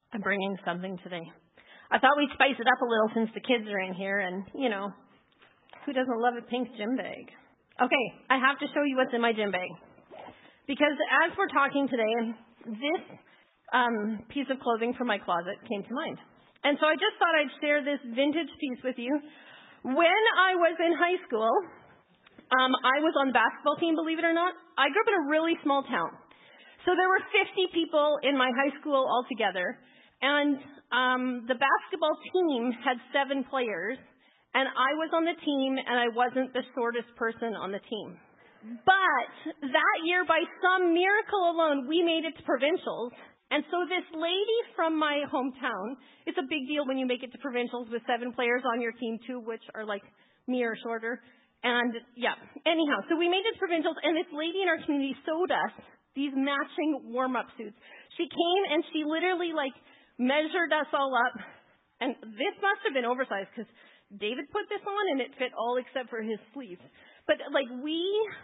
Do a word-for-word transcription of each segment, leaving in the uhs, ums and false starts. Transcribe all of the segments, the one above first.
I'm bringing something today. I thought we'd spice it up a little since the kids are in here, and, you know, who doesn't love a pink gym bag? Okay, I have to show you what's in my gym bag. Because as we're talking today, this um, piece of clothing from my closet came to mind. And so I just thought I'd share this vintage piece with you. When I was in high school, um, I was on the basketball team, believe it or not. I grew up in a really small town. So there were fifty people in my high school altogether. And um, the basketball team had seven players. And I was on the team, and I wasn't the shortest person on the team. But that year, by some miracle alone, we made it to provincials. And so this lady from my hometown, it's a big deal when you make it to provincials with seven players on your team, two which are like me or shorter. And yeah, anyhow, so we made it to provincials, and this lady in our community sewed us these matching warm-up suits. She came and she literally like measured us all up. And this must have been oversized because David put this on and it fit all except for his sleeves. But like we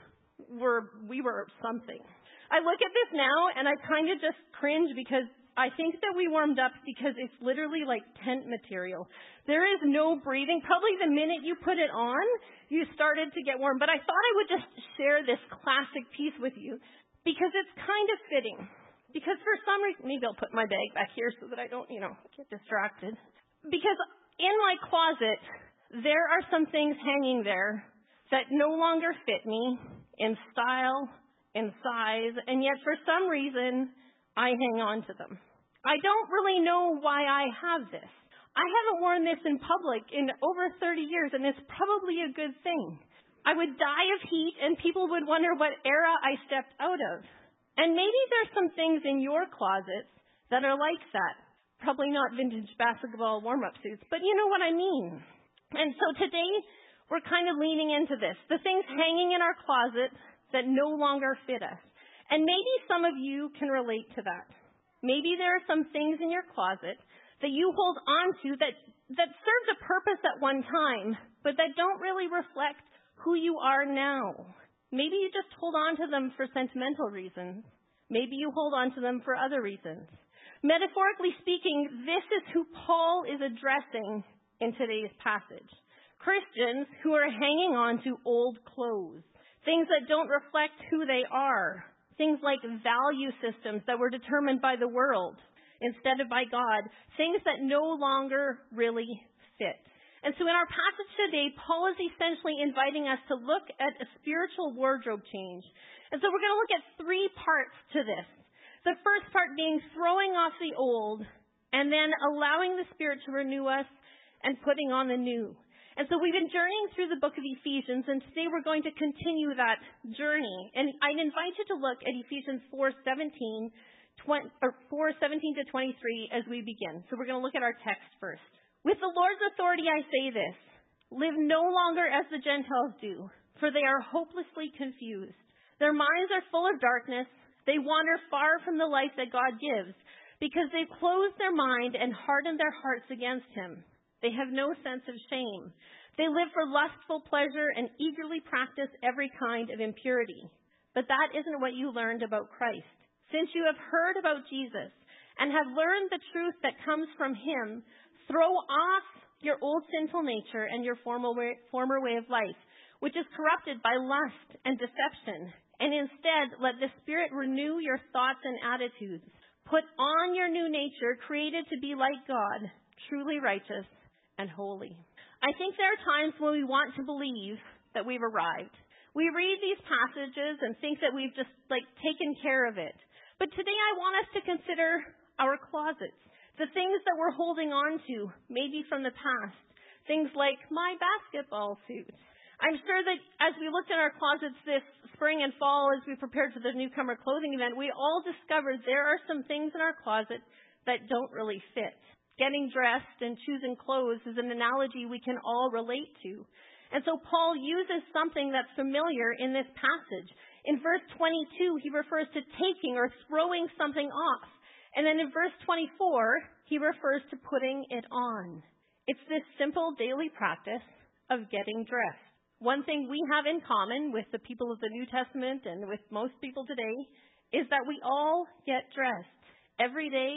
were, we were something. I look at this now and I kind of just cringe because I think that we warmed up because it's literally like tent material. There is no breathing. Probably the minute you put it on, you started to get warm. But I thought I would just share this classic piece with you because it's kind of fitting. Because for some reason, maybe I'll put my bag back here so that I don't, you know, get distracted. Because in my closet, there are some things hanging there that no longer fit me in style, in size, and yet for some reason, I hang on to them. I don't really know why I have this. I haven't worn this in public in over thirty years, and it's probably a good thing. I would die of heat, and people would wonder what era I stepped out of. And maybe there's some things in your closets that are like that. Probably not vintage basketball warm-up suits, but you know what I mean. And so today, we're kind of leaning into this. The things hanging in our closet that no longer fit us. And maybe some of you can relate to that. Maybe there are some things in your closet that you hold on to that, that served a purpose at one time, but that don't really reflect who you are now. Maybe you just hold on to them for sentimental reasons. Maybe you hold on to them for other reasons. Metaphorically speaking, this is who Paul is addressing in today's passage. Christians who are hanging on to old clothes, things that don't reflect who they are, things like value systems that were determined by the world instead of by God, things that no longer really fit. And so in our passage today, Paul is essentially inviting us to look at a spiritual wardrobe change. And so we're going to look at three parts to this. The first part being throwing off the old and then allowing the Spirit to renew us and putting on the new. And so we've been journeying through the book of Ephesians, and today we're going to continue that journey. And I'd invite you to look at Ephesians four seventeen, twenty, or four seventeen to twenty-three as we begin. So we're going to look at our text first. With the Lord's authority I say this, live no longer as the Gentiles do, for they are hopelessly confused. Their minds are full of darkness. They wander far from the life that God gives, because they've closed their mind and hardened their hearts against Him. They have no sense of shame. They live for lustful pleasure and eagerly practice every kind of impurity. But that isn't what you learned about Christ. Since you have heard about Jesus and have learned the truth that comes from Him, throw off your old sinful nature and your former way, former way of life, which is corrupted by lust and deception. And instead, let the Spirit renew your thoughts and attitudes. Put on your new nature, created to be like God, truly righteous and holy. I think there are times when we want to believe that we've arrived. We read these passages and think that we've just like taken care of it. But today I want us to consider our closets, the things that we're holding on to, maybe from the past. Things like my basketball suit. I'm sure that as we looked at our closets this spring and fall as we prepared for the newcomer clothing event, we all discovered there are some things in our closet that don't really fit. Getting dressed and choosing clothes is an analogy we can all relate to. And so Paul uses something that's familiar in this passage. In verse twenty-two, he refers to taking or throwing something off. And then in verse twenty-four, he refers to putting it on. It's this simple daily practice of getting dressed. One thing we have in common with the people of the New Testament and with most people today is that we all get dressed. Every day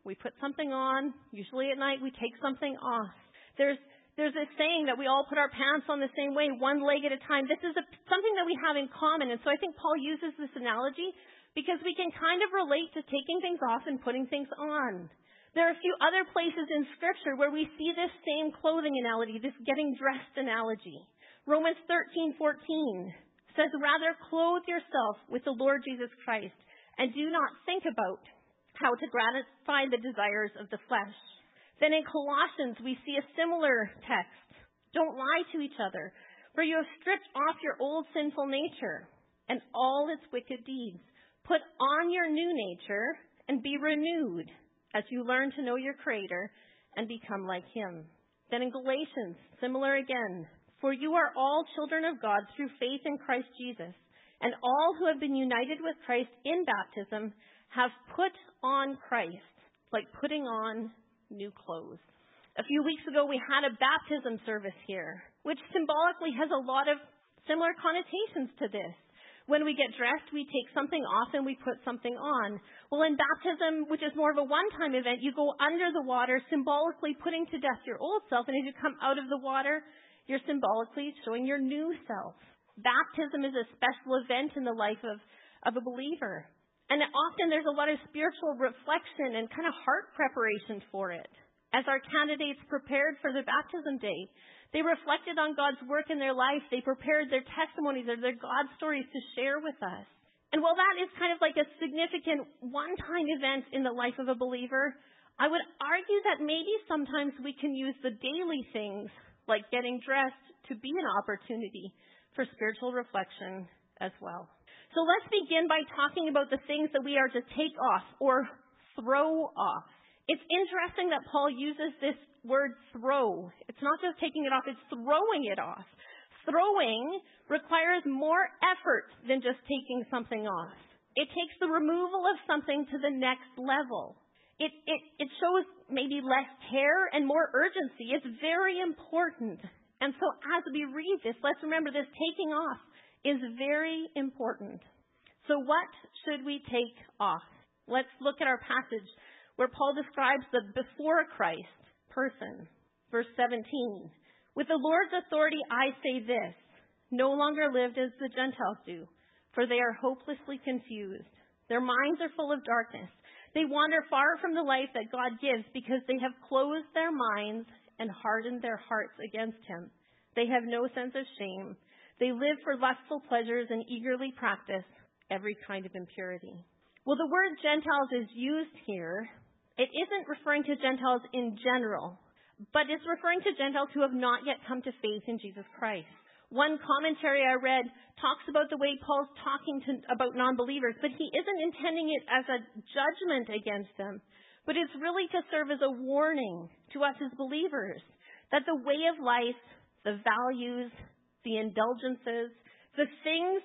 We put something on. Usually at night, we take something off. There's There's this saying that we all put our pants on the same way, one leg at a time. This is a, something that we have in common. And so I think Paul uses this analogy because we can kind of relate to taking things off and putting things on. There are a few other places in Scripture where we see this same clothing analogy, this getting dressed analogy. Romans thirteen fourteen says, rather clothe yourself with the Lord Jesus Christ and do not think about how to gratify the desires of the flesh. Then in Colossians, we see a similar text. Don't lie to each other, for you have stripped off your old sinful nature and all its wicked deeds. Put on your new nature and be renewed as you learn to know your Creator and become like Him. Then in Galatians, similar again. For you are all children of God through faith in Christ Jesus, and all who have been united with Christ in baptism have put on Christ, like putting on new clothes. A few weeks ago, we had a baptism service here, which symbolically has a lot of similar connotations to this. When we get dressed, we take something off and we put something on. Well, in baptism, which is more of a one-time event, you go under the water, symbolically putting to death your old self, and as you come out of the water, you're symbolically showing your new self. Baptism is a special event in the life of, of a believer. And often there's a lot of spiritual reflection and kind of heart preparation for it. As our candidates prepared for their baptism day, they reflected on God's work in their life. They prepared their testimonies or their God stories to share with us. And while that is kind of like a significant one-time event in the life of a believer, I would argue that maybe sometimes we can use the daily things, like getting dressed, to be an opportunity for spiritual reflection as well. So let's begin by talking about the things that we are to take off or throw off. It's interesting that Paul uses this word throw. It's not just taking it off, it's throwing it off. Throwing requires more effort than just taking something off. It takes the removal of something to the next level. It, it, it shows maybe less care and more urgency. It's very important. And so as we read this, let's remember this taking off is very important. So what should we take off? Let's look at our passage where Paul describes the before Christ person. Verse seventeen. With the Lord's authority I say this, no longer live as the Gentiles do, for they are hopelessly confused. Their minds are full of darkness. They wander far from the life that God gives because they have closed their minds and hardened their hearts against Him. They have no sense of shame. They live for lustful pleasures and eagerly practice every kind of impurity. Well, the word Gentiles is used here. It isn't referring to Gentiles in general, but it's referring to Gentiles who have not yet come to faith in Jesus Christ. One commentary I read talks about the way Paul's talking to, about non-believers, but he isn't intending it as a judgment against them, but it's really to serve as a warning to us as believers that the way of life, the values, the indulgences, the things,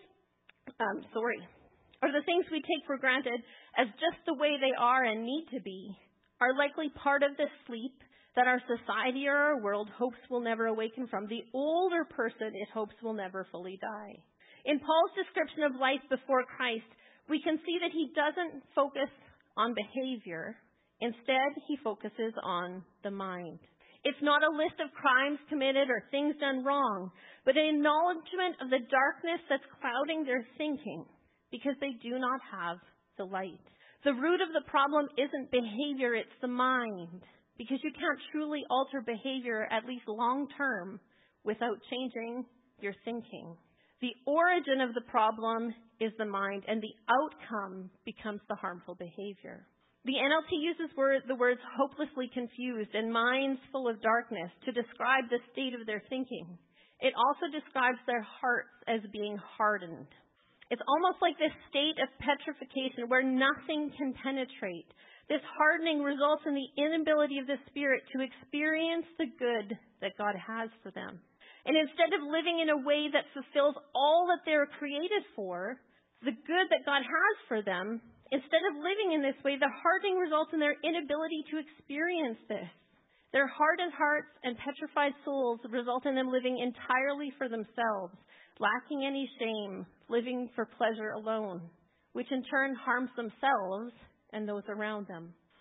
um, sorry, or the things we take for granted as just the way they are and need to be, are likely part of the sleep that our society or our world hopes will never awaken from. The older person it hopes will never fully die. In Paul's description of life before Christ, we can see that he doesn't focus on behavior. Instead, he focuses on the mind. It's not a list of crimes committed or things done wrong, but an acknowledgement of the darkness that's clouding their thinking because they do not have the light. The root of the problem isn't behavior, it's the mind, because you can't truly alter behavior, at least long term, without changing your thinking. The origin of the problem is the mind, and the outcome becomes the harmful behavior. The N L T uses word, the words hopelessly confused and minds full of darkness to describe the state of their thinking. It also describes their hearts as being hardened. It's almost like this state of petrification where nothing can penetrate. This hardening results in the inability of the spirit to experience the good that God has for them. And instead of living in a way that fulfills all that they're created for, the good that God has for them, instead of living in this way, the hardening results in their inability to experience this. Their hardened hearts and petrified souls result in them living entirely for themselves, lacking any shame, living for pleasure alone, which in turn harms themselves and those around them.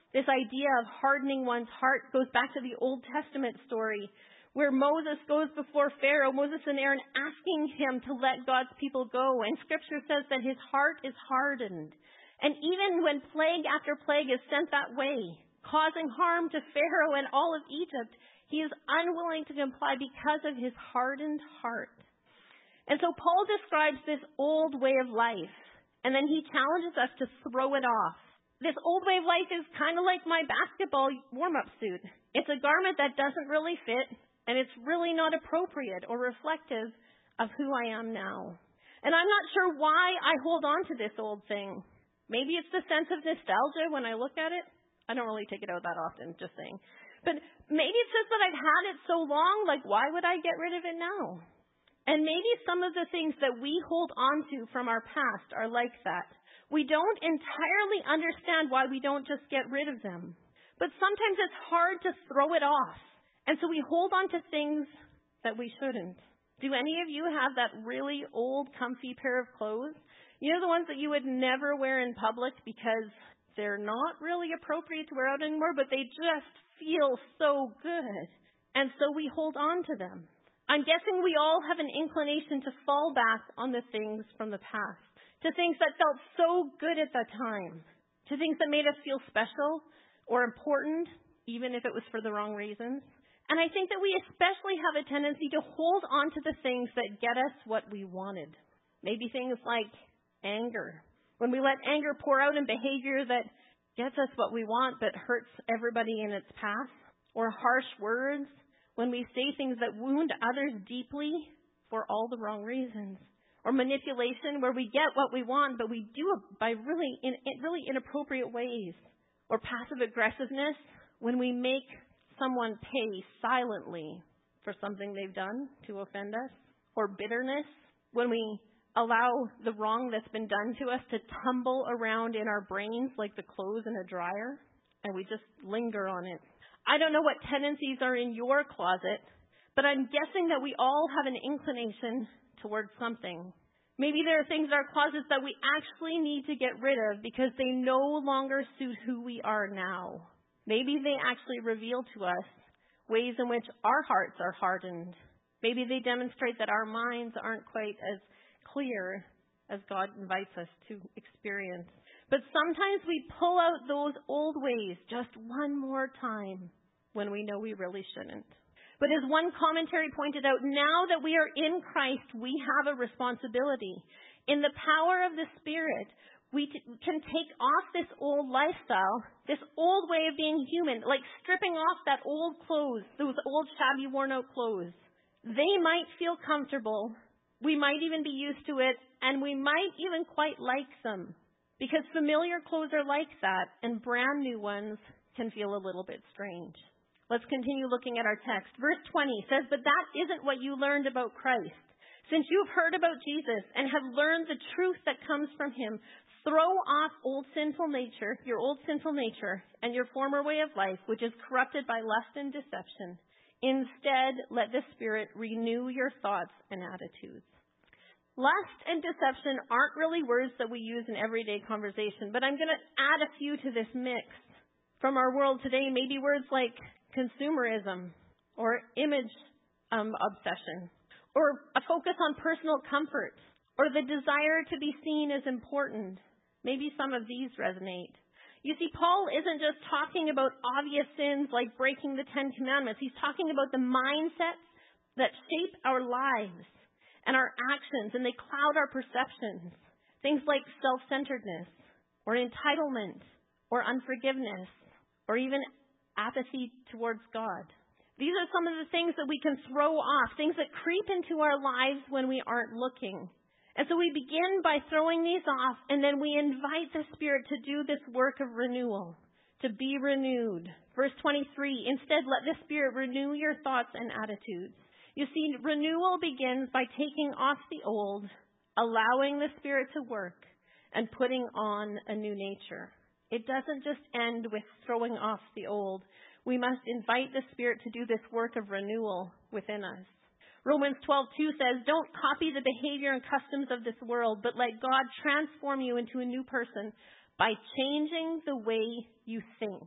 This idea of hardening one's heart goes back to the Old Testament story where Moses goes before Pharaoh, Moses and Aaron asking him to let God's people go. And Scripture says that his heart is hardened. And even when plague after plague is sent that way, causing harm to Pharaoh and all of Egypt, he is unwilling to comply because of his hardened heart. And so Paul describes this old way of life, and then he challenges us to throw it off. This old way of life is kind of like my basketball warm-up suit. It's a garment that doesn't really fit, and it's really not appropriate or reflective of who I am now. And I'm not sure why I hold on to this old thing. Maybe it's the sense of nostalgia when I look at it. I don't really take it out that often, just saying. But maybe it's just that I've had it so long, like why would I get rid of it now? And maybe some of the things that we hold on to from our past are like that. We don't entirely understand why we don't just get rid of them. But sometimes it's hard to throw it off. And so we hold on to things that we shouldn't. Do any of you have that really old, comfy pair of clothes? You know, the ones that you would never wear in public because they're not really appropriate to wear out anymore, but they just feel so good. And so we hold on to them. I'm guessing we all have an inclination to fall back on the things from the past, to things that felt so good at the time, to things that made us feel special or important, even if it was for the wrong reasons. And I think that we especially have a tendency to hold on to the things that get us what we wanted. Maybe things like anger. When we let anger pour out in behavior that gets us what we want but hurts everybody in its path. Or harsh words. When we say things that wound others deeply for all the wrong reasons. Or manipulation where we get what we want but we do it by really, in, in really inappropriate ways. Or passive aggressiveness when we make someone pay silently for something they've done to offend us. Or bitterness when we allow the wrong that's been done to us to tumble around in our brains like the clothes in a dryer, and we just linger on it. I don't know what tendencies are in your closet, but I'm guessing that we all have an inclination towards something. Maybe there are things in our closets that we actually need to get rid of because they no longer suit who we are now. Maybe they actually reveal to us ways in which our hearts are hardened. Maybe they demonstrate that our minds aren't quite as clear as God invites us to experience. But sometimes we pull out those old ways just one more time when we know we really shouldn't. But as one commentary pointed out, now that we are in Christ, we have a responsibility. In the power of the Spirit, we t- can take off this old lifestyle, this old way of being human, like stripping off that old clothes, those old shabby worn out clothes. They might feel comfortable. We might even be used to it, and we might even quite like them. Because familiar clothes are like that, and brand new ones can feel a little bit strange. Let's continue looking at our text. Verse twenty says, "But that isn't what you learned about Christ. Since you've heard about Jesus and have learned the truth that comes from him, throw off old sinful nature, your old sinful nature, and your former way of life, which is corrupted by lust and deception. Instead, let the Spirit renew your thoughts and attitudes." Lust and deception aren't really words that we use in everyday conversation, but I'm going to add a few to this mix. From our world today, maybe words like consumerism or image um, obsession or a focus on personal comfort or the desire to be seen as important. Maybe some of these resonate. You see, Paul isn't just talking about obvious sins like breaking the Ten Commandments. He's talking about the mindsets that shape our lives and our actions, and they cloud our perceptions. Things like self-centeredness, or entitlement, or unforgiveness, or even apathy towards God. These are some of the things that we can throw off, things that creep into our lives when we aren't looking. And so we begin by throwing these off, and then we invite the Spirit to do this work of renewal, to be renewed. Verse twenty-three, "Instead, let the Spirit renew your thoughts and attitudes." You see, renewal begins by taking off the old, allowing the Spirit to work, and putting on a new nature. It doesn't just end with throwing off the old. We must invite the Spirit to do this work of renewal within us. Romans twelve two says, "Don't copy the behavior and customs of this world, but let God transform you into a new person by changing the way you think."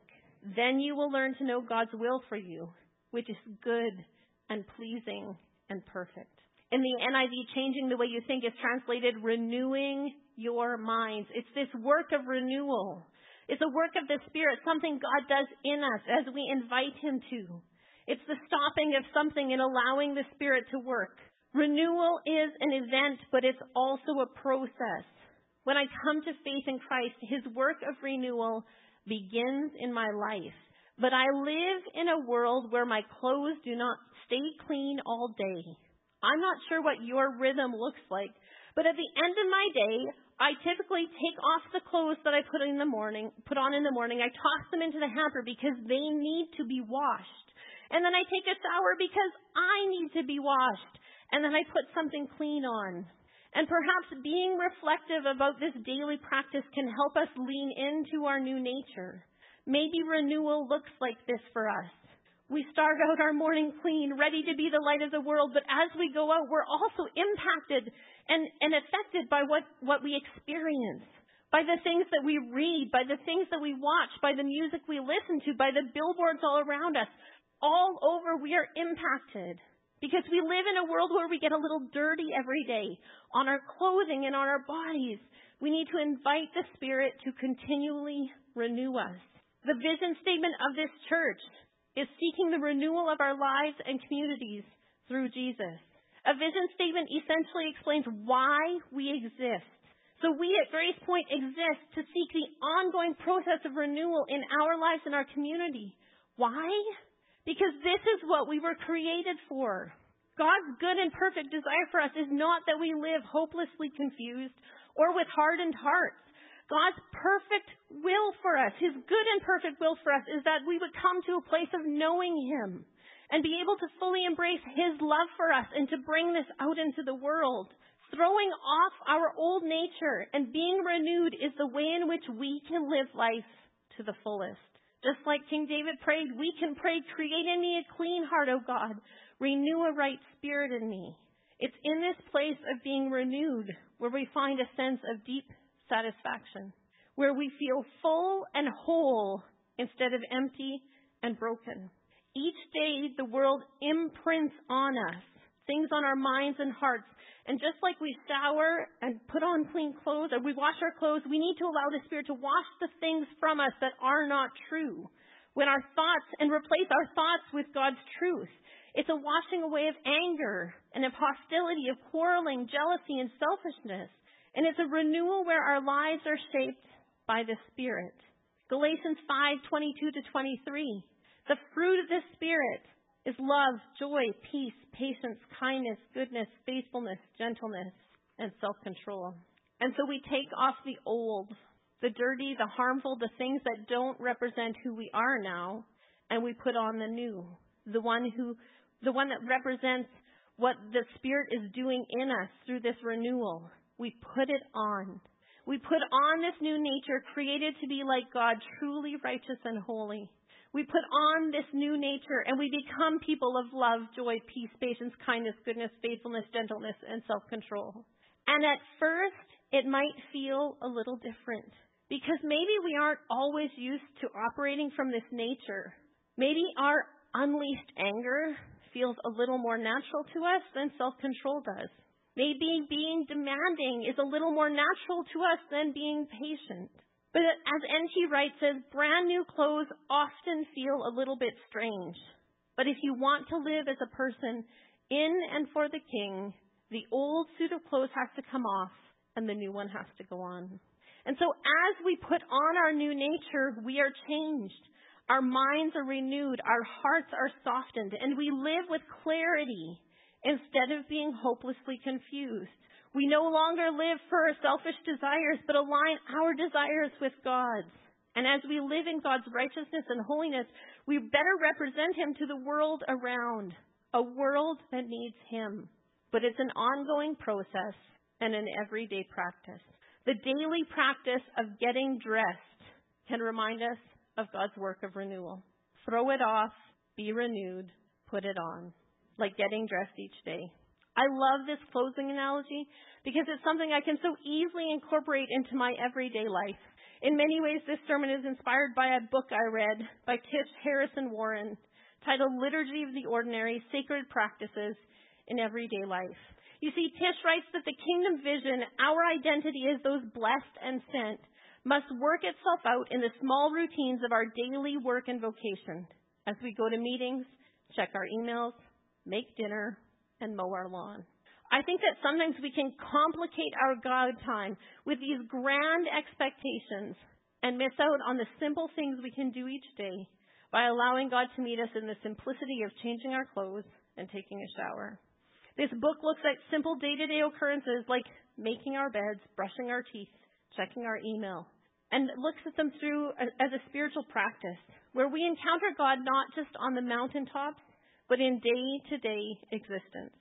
Then you will learn to know God's will for you, which is good and pleasing and perfect. In the N I V, changing the way you think is translated renewing your minds. It's this work of renewal. It's a work of the Spirit, something God does in us as we invite Him to. It's the stopping of something and allowing the Spirit to work. Renewal is an event, but it's also a process. When I come to faith in Christ, His work of renewal begins in my life. But I live in a world where my clothes do not stay clean all day. I'm not sure what your rhythm looks like, but at the end of my day, I typically take off the clothes that I put in the morning, put on in the morning. I toss them into the hamper because they need to be washed. And then I take a shower because I need to be washed. And then I put something clean on. And perhaps being reflective about this daily practice can help us lean into our new nature. Maybe renewal looks like this for us. We start out our morning clean, ready to be the light of the world, but as we go out, we're also impacted and, and affected by what, what we experience, by the things that we read, by the things that we watch, by the music we listen to, by the billboards all around us. All over, we are impacted because we live in a world where we get a little dirty every day on our clothing and on our bodies. We need to invite the Spirit to continually renew us. The vision statement of this church is seeking the renewal of our lives and communities through Jesus. A vision statement essentially explains why we exist. So we at Grace Point exist to seek the ongoing process of renewal in our lives and our community. Why? Because this is what we were created for. God's good and perfect desire for us is not that we live hopelessly confused or with hardened hearts. God's perfect will for us, His good and perfect will for us, is that we would come to a place of knowing Him and be able to fully embrace His love for us and to bring this out into the world. Throwing off our old nature and being renewed is the way in which we can live life to the fullest. Just like King David prayed, we can pray, create in me a clean heart, O God. Renew a right spirit in me. It's in this place of being renewed where we find a sense of deep satisfaction, where we feel full and whole instead of empty and broken. Each day, the world imprints on us, things on our minds and hearts. And just like we shower and put on clean clothes, or we wash our clothes, we need to allow the Spirit to wash the things from us that are not true. When our thoughts, and replace our thoughts with God's truth. It's a washing away of anger and of hostility, of quarreling, jealousy, and selfishness. And it's a renewal where our lives are shaped by the Spirit. Galatians five, twenty-two to twenty-three. The fruit of the Spirit is love, joy, peace, patience, kindness, goodness, faithfulness, gentleness, and self-control. And so we take off the old, the dirty, the harmful, the things that don't represent who we are now, and we put on the new, the one who, the one that represents what the Spirit is doing in us through this renewal. We put it on. We put on this new nature created to be like God, truly righteous and holy. We put on this new nature and we become people of love, joy, peace, patience, kindness, goodness, faithfulness, gentleness, and self-control. And at first, it might feel a little different because maybe we aren't always used to operating from this nature. Maybe our unleashed anger feels a little more natural to us than self-control does. Maybe being demanding is a little more natural to us than being patient. But as N T Wright says, brand new clothes often feel a little bit strange. But if you want to live as a person in and for the King, the old suit of clothes has to come off and the new one has to go on. And so as we put on our new nature, we are changed. Our minds are renewed. Our hearts are softened. And we live with clarity instead of being hopelessly confused. We no longer live for our selfish desires, but align our desires with God's. And as we live in God's righteousness and holiness, we better represent Him to the world around, a world that needs Him. But it's an ongoing process and an everyday practice. The daily practice of getting dressed can remind us of God's work of renewal. Throw it off, be renewed, put it on. Like getting dressed each day. I love this closing analogy because it's something I can so easily incorporate into my everyday life. In many ways, this sermon is inspired by a book I read by Tish Harrison Warren titled Liturgy of the Ordinary, Sacred Practices in Everyday Life. You see, Tish writes that the kingdom vision, our identity as those blessed and sent, must work itself out in the small routines of our daily work and vocation as we go to meetings, check our emails, make dinner, and mow our lawn. I think that sometimes we can complicate our God time with these grand expectations and miss out on the simple things we can do each day by allowing God to meet us in the simplicity of changing our clothes and taking a shower. This book looks at simple day-to-day occurrences like making our beds, brushing our teeth, checking our email, and looks at them through a, as a spiritual practice where we encounter God not just on the mountaintops, but in day-to-day existence.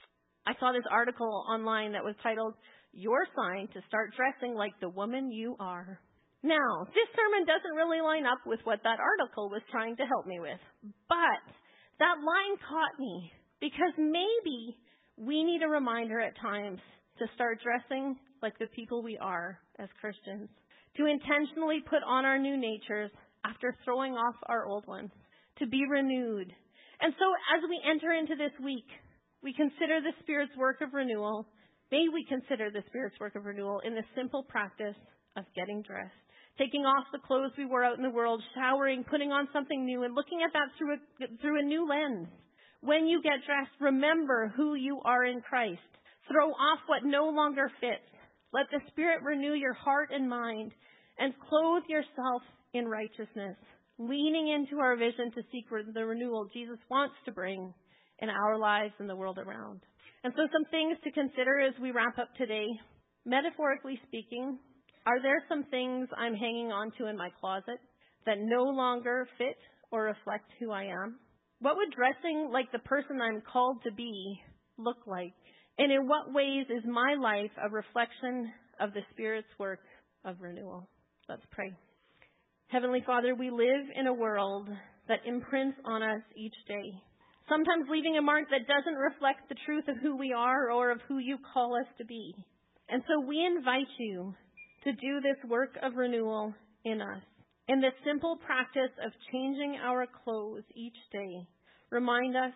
I saw this article online that was titled, Your Sign to Start Dressing Like the Woman You Are. Now, this sermon doesn't really line up with what that article was trying to help me with, but that line caught me because maybe we need a reminder at times to start dressing like the people we are as Christians, to intentionally put on our new natures after throwing off our old ones, to be renewed. And so as we enter into this week, we consider the Spirit's work of renewal. May we consider the Spirit's work of renewal in the simple practice of getting dressed, taking off the clothes we wore out in the world, showering, putting on something new, and looking at that through a, through a new lens. When you get dressed, remember who you are in Christ. Throw off what no longer fits. Let the Spirit renew your heart and mind, and clothe yourself in righteousness, leaning into our vision to seek the renewal Jesus wants to bring in our lives and the world around. And so some things to consider as we wrap up today. Metaphorically speaking, are there some things I'm hanging on to in my closet that no longer fit or reflect who I am? What would dressing like the person I'm called to be look like? And in what ways is my life a reflection of the Spirit's work of renewal? Let's pray. Heavenly Father, we live in a world that imprints on us each day, sometimes leaving a mark that doesn't reflect the truth of who we are or of who you call us to be. And so we invite you to do this work of renewal in us. In the simple practice of changing our clothes each day, remind us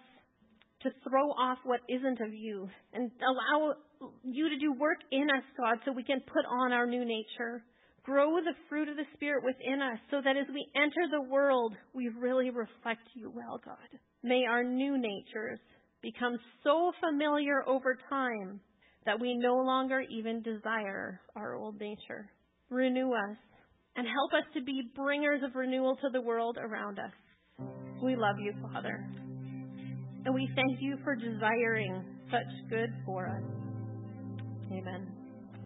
to throw off what isn't of you and allow you to do work in us, God, so we can put on our new nature. Grow the fruit of the Spirit within us so that as we enter the world, we really reflect you well, God. May our new natures become so familiar over time that we no longer even desire our old nature. Renew us and help us to be bringers of renewal to the world around us. We love you, Father. And we thank you for desiring such good for us. Amen.